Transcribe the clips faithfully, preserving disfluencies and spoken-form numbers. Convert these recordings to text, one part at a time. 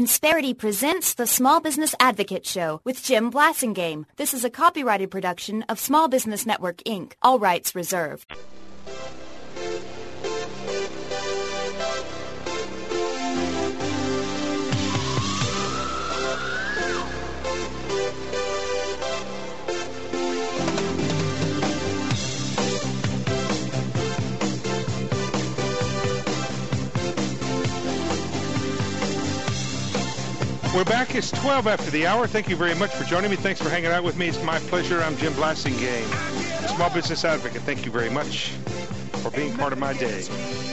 Insperity presents the Small Business Advocate Show with Jim Blasingame. This is a copyrighted production of Small Business Network, Incorporated. All rights reserved. We're back. It's twelve after the hour. Thank you very much for joining me. Thanks for hanging out with me. It's my pleasure. I'm Jim Blasingame, Small Business Advocate. Thank you very much for being part of my day.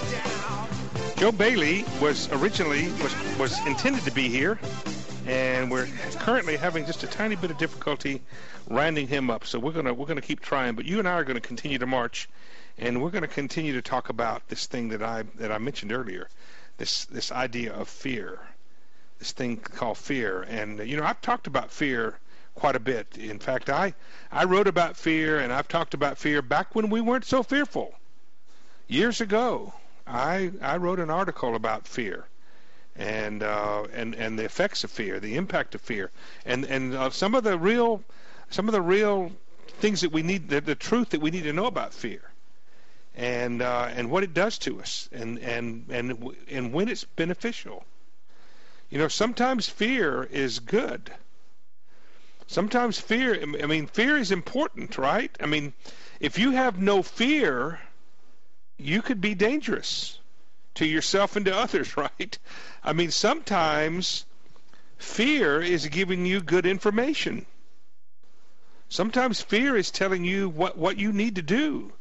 Joe Bailey was originally was, was intended to be here, and we're currently having just a tiny bit of difficulty rounding him up. So we're gonna we're gonna keep trying. But you and I are gonna continue to march, and we're gonna continue to talk about this thing that I that I mentioned earlier, this this idea of fear. This thing called fear. And, you know, I've talked about fear quite a bit. In fact, I, I wrote about fear, and I've talked about fear back when we weren't so fearful. Years ago, I, I wrote an article about fear and, uh, and, and the effects of fear, the impact of fear, and, and uh, some of the real, some of the real things that we need, the, the truth that we need to know about fear, and, uh, and what it does to us, and, and, and, and when it's beneficial. You know, sometimes fear is good. Sometimes fear, I mean, fear is important, right? I mean, if you have no fear, you could be dangerous to yourself and to others, right? I mean, sometimes fear is giving you good information. Sometimes fear is telling you what, what you need to do.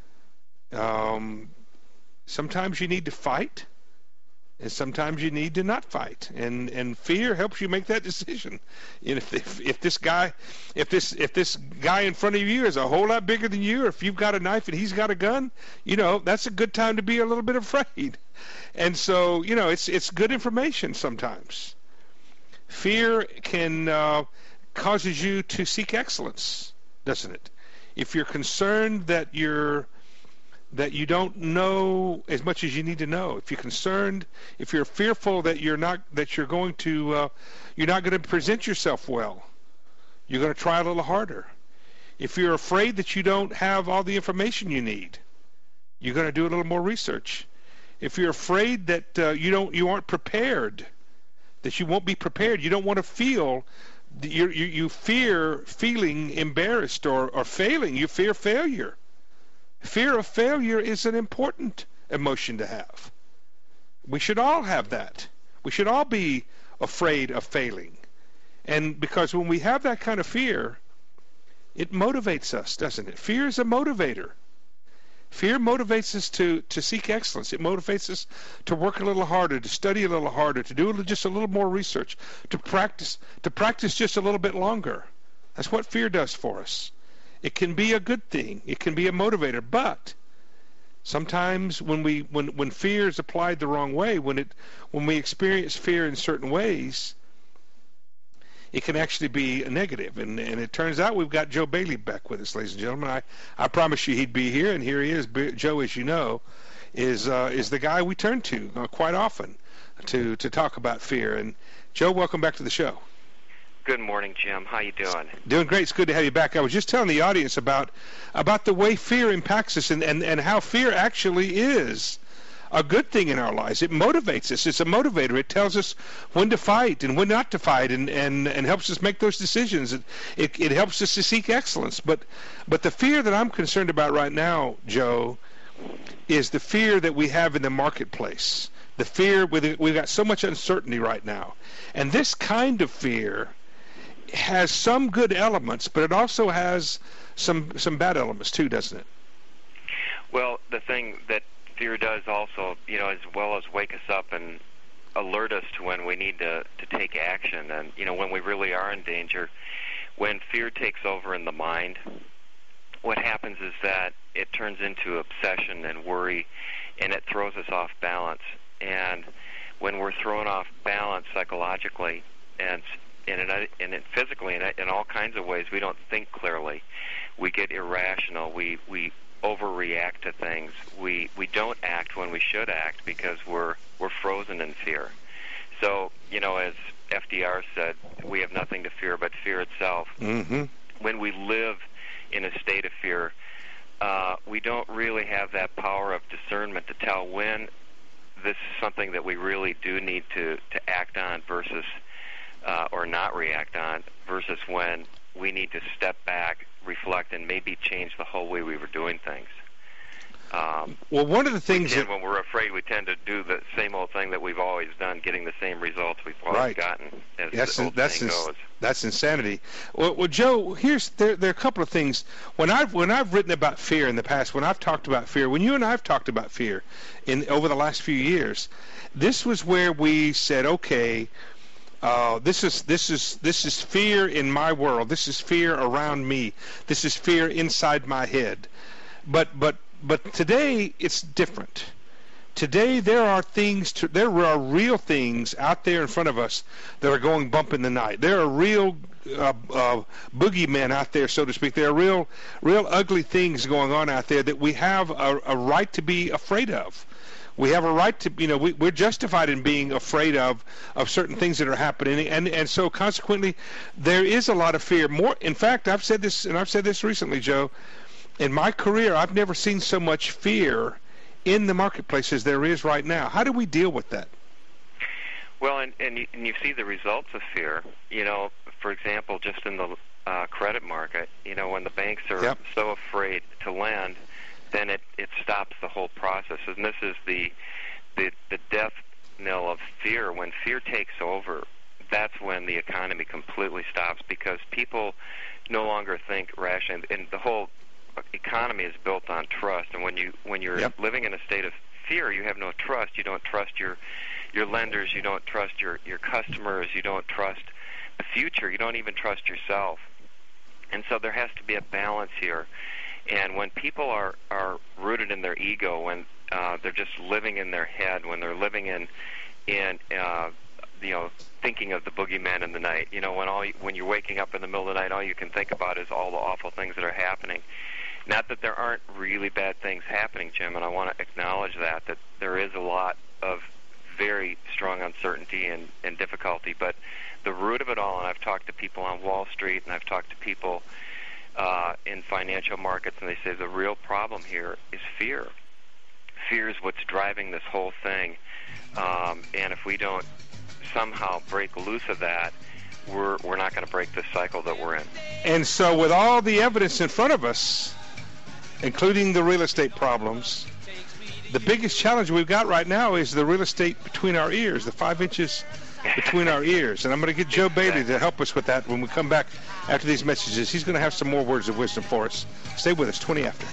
Um, sometimes you need to fight. And sometimes you need to not fight, and and fear helps you make that decision. And if, if if this guy, if this if this guy in front of you is a whole lot bigger than you, or if you've got a knife and he's got a gun, you know, that's a good time to be a little bit afraid. And so, you know, it's it's good information sometimes. Fear can uh, causes you to seek excellence, doesn't it? If you're concerned that you're that you don't know as much as you need to know, if you're concerned, if you're fearful that you're not, that you're going to, uh, you're not going to present yourself well, you're going to try a little harder. If you're afraid that you don't have all the information you need, you're going to do a little more research. If you're afraid that uh, you don't, you aren't prepared, that you won't be prepared, you don't want to feel, you you, you fear feeling embarrassed or, or failing, you fear failure. Fear of failure is an important emotion to have. We should all have that. We should all be afraid of failing. And because when we have that kind of fear, it motivates us, doesn't it? Fear is a motivator. Fear motivates us to, to seek excellence. It motivates us to work a little harder, to study a little harder, to do a little, just a little more research, to practice, to practice just a little bit longer. That's what fear does for us. It can be a good thing. It can be a motivator, but sometimes when we when when fear is applied the wrong way, when it when we experience fear in certain ways, it can actually be a negative. And and it turns out we've got Joe Bailey back with us, ladies and gentlemen. I I promised you he'd be here, and here he is. Joe, as you know, is uh, is the guy we turn to uh, quite often to to talk about fear. And Joe, welcome back to the show. Good morning, Jim. How you doing? Doing great. It's good to have you back. I was just telling the audience about about the way fear impacts us, and, and, and how fear actually is a good thing in our lives. It motivates us. It's a motivator. It tells us when to fight and when not to fight, and, and, and helps us make those decisions. It, it it helps us to seek excellence. But but the fear that I'm concerned about right now, Joe, is the fear that we have in the marketplace. The fear, with we've got so much uncertainty right now. And this kind of fear has some good elements, but it also has some some bad elements too, doesn't it? Well, the thing that fear does also, you know, as well as wake us up and alert us to when we need to, to take action, and, you know, when we really are in danger. When fear takes over in the mind, what happens is that it turns into obsession and worry, and it throws us off balance. And when we're thrown off balance psychologically and And in, in it physically, in, in all kinds of ways, we don't think clearly. We get irrational. We we overreact to things. We we don't act when we should act because we're we're frozen in fear. So, you know, as F D R said, we have nothing to fear but fear itself. Mm-hmm. When we live in a state of fear, uh, we don't really have that power of discernment to tell when this is something that we really do need to, to act on versus uh, or not react on, versus when we need to step back, reflect, and maybe change the whole way we were doing things. Um, well, one of the things we tend, that, when we're afraid, we tend to do the same old thing that we've always done, getting the same results we've always right. gotten. As that's the old that's saying ins- goes. That's insanity. Well, well, Joe, here's there, there are a couple of things. When I've when I've written about fear in the past, when I've talked about fear, when you and I've talked about fear in over the last few years, this was where we said, okay, uh, this is this is this is fear in my world. This is fear around me. This is fear inside my head. But but but today it's different. Today there are things, to, there are real things out there in front of us that are going bump in the night. There are real uh, uh, boogeymen out there, so to speak. There are real, real ugly things going on out there that we have a, a right to be afraid of. We have a right to, you know, we, we're justified in being afraid of, of certain things that are happening, and and so consequently, there is a lot of fear. More, in fact, I've said this, and I've said this recently, Joe. In my career, I've never seen so much fear in the marketplace as there is right now. How do we deal with that? Well, and, and, you, and you see the results of fear. You know, for example, just in the uh, credit market, you know, when the banks are yep. so afraid to lend, then it, it stops the whole process. And this is the, the the death knell of fear. When fear takes over, that's when the economy completely stops, because people no longer think rationally. And the whole economy is built on trust, and when you when you're yep. living in a state of fear, you have no trust. You don't trust your your lenders. You don't trust your your customers. You don't trust the future. You don't even trust yourself. And so there has to be a balance here. And when people are are rooted in their ego, when uh, they're just living in their head, when they're living in in uh, you know, thinking of the boogeyman in the night, you know, when all you, when you're waking up in the middle of the night, all you can think about is all the awful things that are happening. Not that there aren't really bad things happening, Jim, and I want to acknowledge that, that there is a lot of very strong uncertainty and, and difficulty, but the root of it all, and I've talked to people on Wall Street, and I've talked to people uh, in financial markets, and they say the real problem here is fear. Fear is what's driving this whole thing, um, and if we don't somehow break loose of that, we're, we're not going to break this cycle that we're in. And so with all the evidence in front of us, including the real estate problems, the biggest challenge we've got right now is the real estate between our ears, the five inches between our ears. And I'm going to get Joe Bailey to help us with that when we come back after these messages. He's going to have some more words of wisdom for us. Stay with us, twenty after.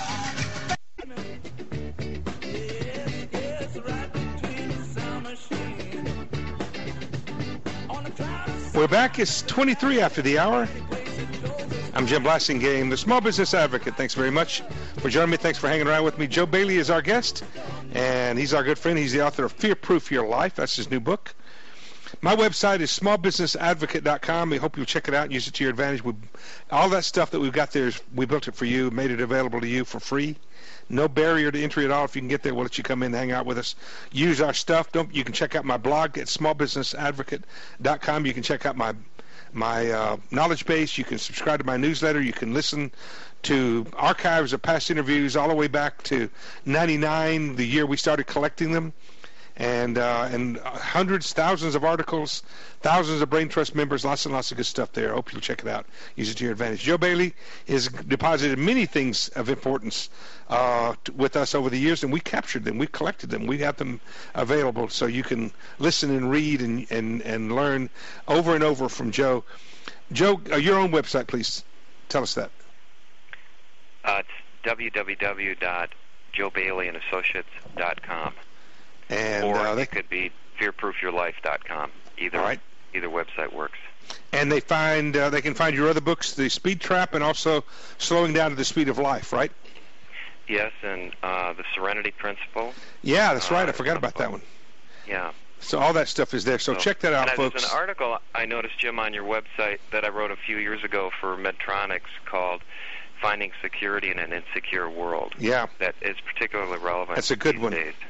We're back. It's twenty-three after the hour. I'm Jim Blasingame, the Small Business Advocate. Thanks very much for joining me. Thanks for hanging around with me. Joe Bailey is our guest, and he's our good friend. He's the author of Fear Proof Your Life. That's his new book. My website is small business advocate dot com. We hope you'll check it out and use it to your advantage. We, all that stuff that we've got there, is, we built it for you, made it available to you for free. No barrier to entry at all. If you can get there, we'll let you come in and hang out with us. Use our stuff. Don't. You can check out my blog at small business advocate dot com. You can check out my my uh, knowledge base. You can subscribe to my newsletter. You can listen to archives of past interviews all the way back to ninety-nine, the year we started collecting them. And uh, and hundreds, thousands of articles, thousands of Brain Trust members, lots and lots of good stuff there. I hope you'll check it out. Use it to your advantage. Joe Bailey has deposited many things of importance uh, t- with us over the years, and we captured them. We collected them. We have them available so you can listen and read and, and, and learn over and over from Joe. Joe, uh, your own website, please. Tell us that. Uh, it's w w w dot joe bailey and associates dot com. And or uh, they it could be fear proof your life dot com. Either right. either website works. And they find uh, they can find your other books, The Speed Trap, and also Slowing Down to the Speed of Life, right? Yes, and uh, The Serenity Principle. Yeah, that's right. Uh, I forgot about that one. Yeah. So all that stuff is there. So, so check that out, and folks. There's an article I noticed, Jim, on your website that I wrote a few years ago for Medtronics called Finding Security in an Insecure World. Yeah. That is particularly relevant That's a good these one. days.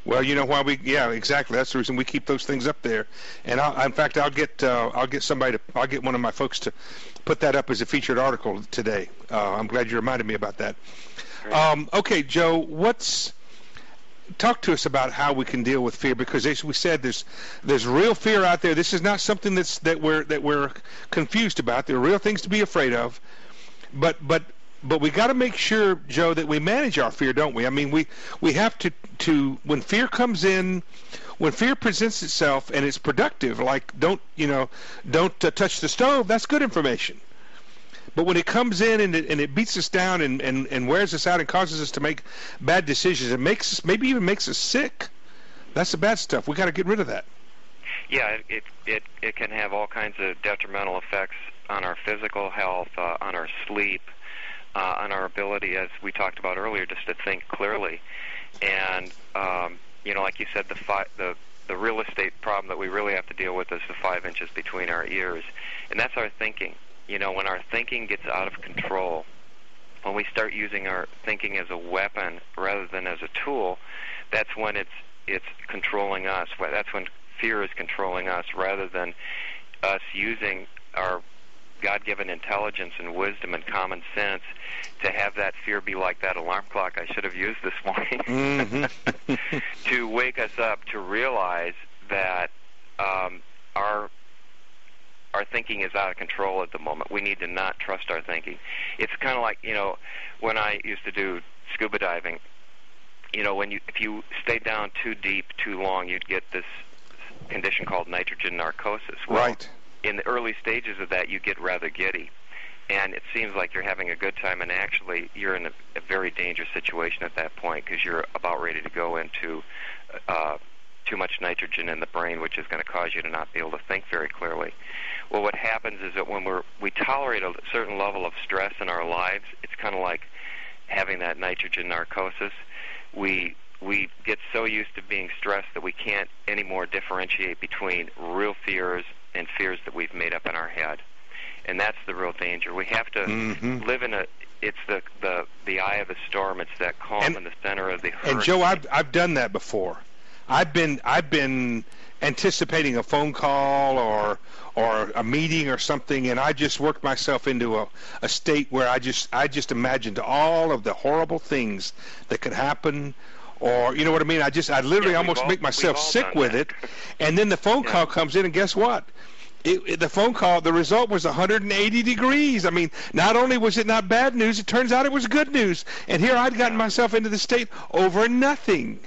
Well, you know why we? Yeah, exactly. That's the reason we keep those things up there. And I'll, in fact, I'll get uh, I'll get somebody to I'll get one of my folks to put that up as a featured article today. Uh, I'm glad you reminded me about that. Um, okay, Joe, what's talk to us about how we can deal with fear, because as we said, there's there's real fear out there. This is not something that's that we're that we're confused about. There are real things to be afraid of, but but. But we got to make sure, Joe, that we manage our fear, don't we? I mean, we, we have to, to, when fear comes in, when fear presents itself and it's productive, like don't, you know, don't uh, touch the stove, that's good information. But when it comes in and it, and it beats us down and, and, and wears us out and causes us to make bad decisions, it makes us, maybe even makes us sick, that's the bad stuff. We got to get rid of that. Yeah, it, it, it can have all kinds of detrimental effects on our physical health, uh, on our sleep, Uh, on our ability, as we talked about earlier, just to think clearly. And, um, you know, like you said, the, fi- the the real estate problem that we really have to deal with is the five inches between our ears. And that's our thinking. You know, when our thinking gets out of control, when we start using our thinking as a weapon rather than as a tool, that's when it's it's controlling us. That's when fear is controlling us rather than us using our God-given intelligence and wisdom and common sense to have that fear be like that alarm clock I should have used this morning mm-hmm. to wake us up to realize that um, our our thinking is out of control at the moment. We need to not trust our thinking. It's kind of like, you know, when I used to do scuba diving, you know, when you if you stayed down too deep too long, you'd get this condition called nitrogen narcosis. Well, right. In the early stages of that, you get rather giddy, and it seems like you're having a good time, and actually you're in a, a very dangerous situation at that point because you're about ready to go into uh, too much nitrogen in the brain, which is going to cause you to not be able to think very clearly. Well, what happens is that when we're, we tolerate a certain level of stress in our lives, it's kind of like having that nitrogen narcosis. We we get so used to being stressed that we can't anymore differentiate between real fears and fears that we've made up in our head. And that's the real danger. We have to mm-hmm. live in a, it's the, the, the eye of the storm. It's that calm and, in the center of the hurricane. And Joe, I've, I've done that before. I've been, I've been anticipating a phone call or, or a meeting or something, and I just worked myself into a, a state where I just, I just imagined all of the horrible things that could happen. Or, you know what I mean? I just, I literally yeah, almost all, make myself sick with that. it. And then the phone yeah. call comes in, and guess what? It, it, the phone call, the result was one hundred eighty degrees. I mean, not only was it not bad news, it turns out it was good news. And here I'd gotten myself into the state over nothing.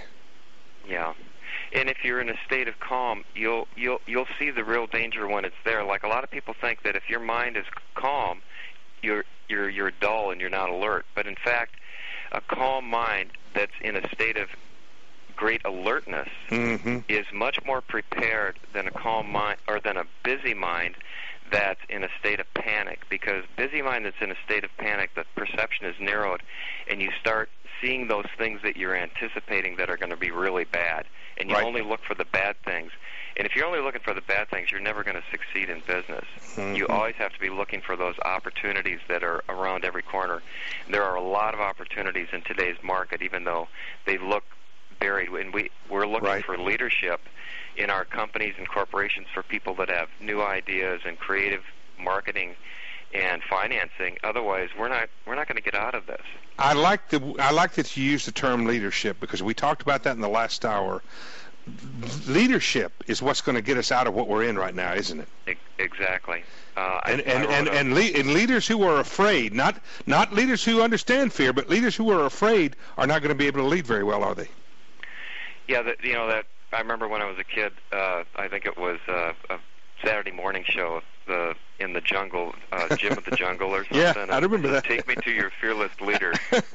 Yeah. And if you're in a state of calm, you'll you'll you'll see the real danger when it's there. Like a lot of people think that if your mind is calm, you're you're you're dull and you're not alert. But in fact, a calm mind that's in a state of great alertness mm-hmm. is much more prepared than a calm mind or than a busy mind that's in a state of panic. Because busy mind that's in a state of panic, the perception is narrowed, and you start seeing those things that you're anticipating that are going to be really bad, and you right. only look for the bad things. And if you're only looking for the bad things, you're never going to succeed in business. Mm-hmm. You always have to be looking for those opportunities that are around every corner. There are a lot of opportunities in today's market, even though they look buried. And we, we're looking right. for leadership in our companies and corporations for people that have new ideas and creative marketing and financing. Otherwise, we're not we're not going to get out of this. I like the I like that you use the term leadership, because we talked about that in the last hour. Leadership is what's going to get us out of what we're in right now, isn't it? Exactly. Uh, and I, and I and a, and, le- and leaders who are afraid, not not leaders who understand fear, but leaders who are afraid are not going to be able to lead very well, are they? Yeah, that you know that I remember when I was a kid. Uh, I think it was uh, a Saturday morning show, the in the jungle, uh, Jim of the Jungle or something. Yeah, I remember that. Take me to your fearless leader.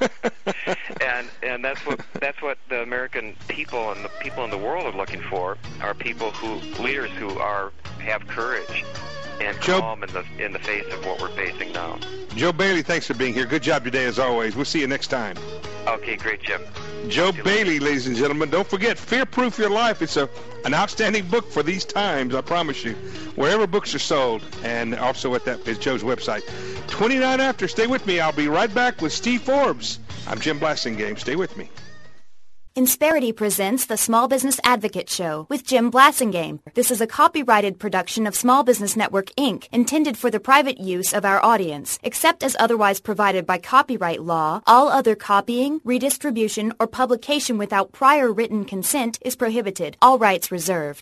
and and that's what that's what the American people and the people in the world are looking for, are people who leaders who are have courage and Joe, calm in the in the face of what we're facing now. Joe Bailey, thanks for being here. Good job today, as always. We'll see you next time. Okay, great, Jim. Joe Bailey, ladies and gentlemen. Don't forget, Fear Proof Your Life. It's a an outstanding book for these times, I promise you. Wherever books are sold, and also at that is Joe's website. twenty-nine after. Stay with me. I'll be right back with Steve Forbes. I'm Jim Blasingame. Stay with me. Insperity presents the Small Business Advocate Show with Jim Blasingame. This is a copyrighted production of Small Business Network, Incorporated, intended for the private use of our audience. Except as otherwise provided by copyright law, all other copying, redistribution, or publication without prior written consent is prohibited. All rights reserved.